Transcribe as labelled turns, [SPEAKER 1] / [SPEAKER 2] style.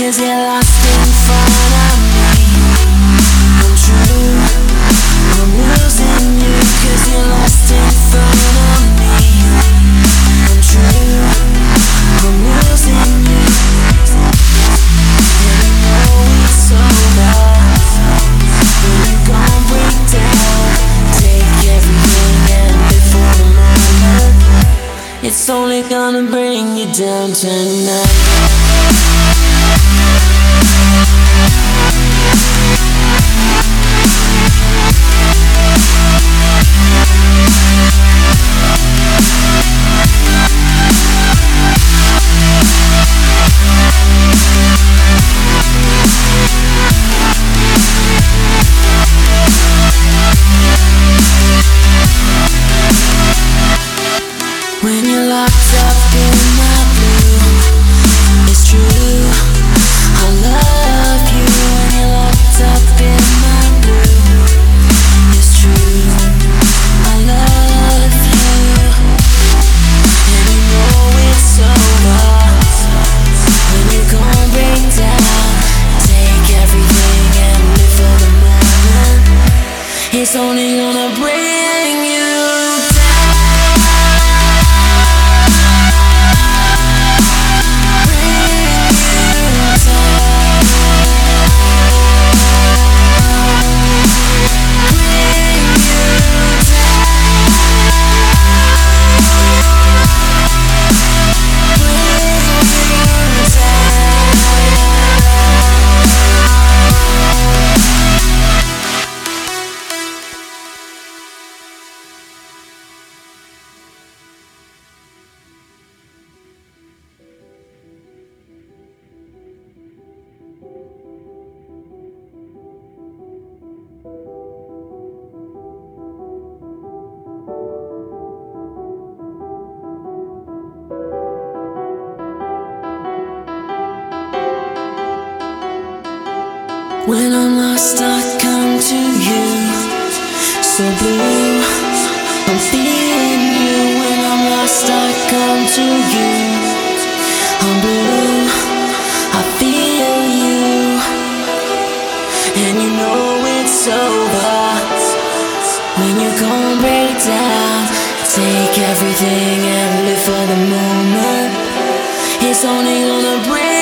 [SPEAKER 1] 'cause you're lost in front of me. I'm true, I'm losing you 'cause you're lost in front of me. I'm true, I'm losing you. And you know it's over when you gon' break down. Take everything and live for the moment. It's only gonna bring you down tonight. When you're locked up in my blue, it's true, I love you. When you're locked up in my blue, it's true, I love you. And you know it's over when you gon' break down. Take everything and live for the moment. It's only gonna bring you when I'm lost, I come to you. So blue, I'm feeling you. When I'm lost, I come to you. I'm blue, I feel you. And you know it's over when you gon' break down. Take everything and live for the moment. It's only gonna break